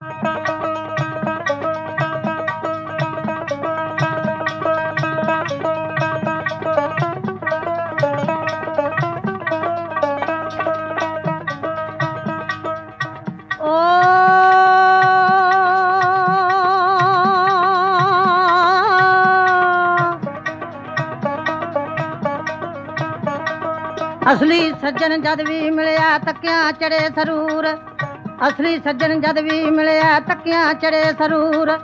असली सज्जन जद भी मिलिया तकिया चढ़े सरूर, असली सज्जन जद भी मिलिया तकिया चढ़े सरूर।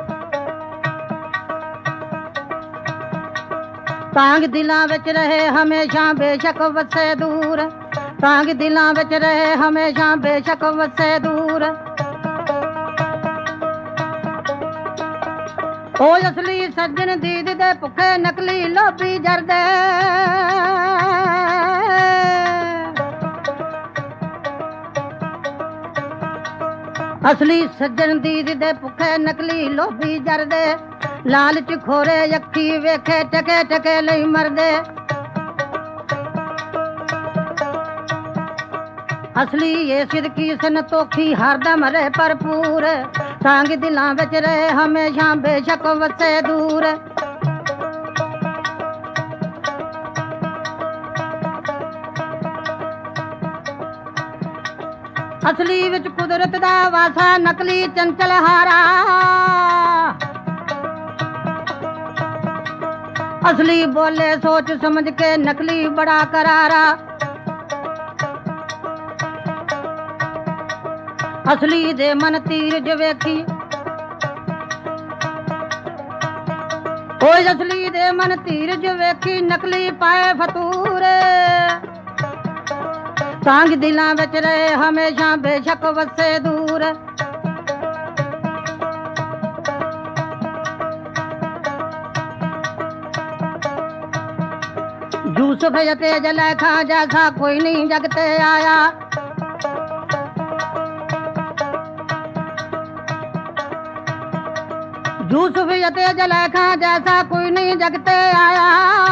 तांग दिलां विच रहे हमेशा बेशक वसे दूर, तांग दिलां विच रहे हमेशा बेशक वसे दूर। ओ असली सज्जन दीद दे भुखे नकली लोभी जरदे, असली सज्जन दीद दे भुखे नकली लोभी जरदे। लालच खोरे अखी वेखे टके टके लई मरदे। असली ये सिदकी संतोखी हरदम रहे भरपूर, तांग दिलां विच रहे हमेशा बेशक वसे दूर। असली विच कुदरत दा वासा नकली चंचल हारा, असली बोले सोच समझ के नकली बड़ा करारा। असली दे मन तीर ज वेखी, ओए असली दे मन तीर ज वेखी नकली पाए फतूर। तांग दिलां विच रहे हमेशा बेशक वसे दूर। यूसुफ यते जलैखा जैसा कोई नहीं जगते आया, यूसुफ यते जलैखा जैसा कोई नहीं जगते आया।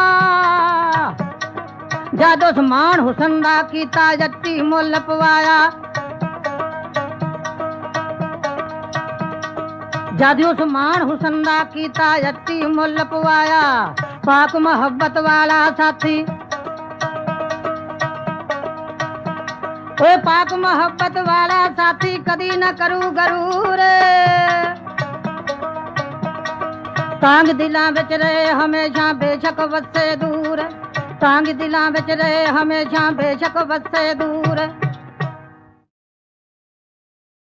जद उस्मान हुसन दा कीता जट्टी मुल पवाया, जद उस्मान हुसन दा कीता जट्टी मुल पवाया। पाक मोहब्बत वाला साथी, ओए पाक मोहब्बत वाला साथी कदी न करू गरूर। तांग दिलां विच रहे हमेशा बेशक वसे दूर, तांग दिलां विच रहे हमेशा बेशक वसे दूर।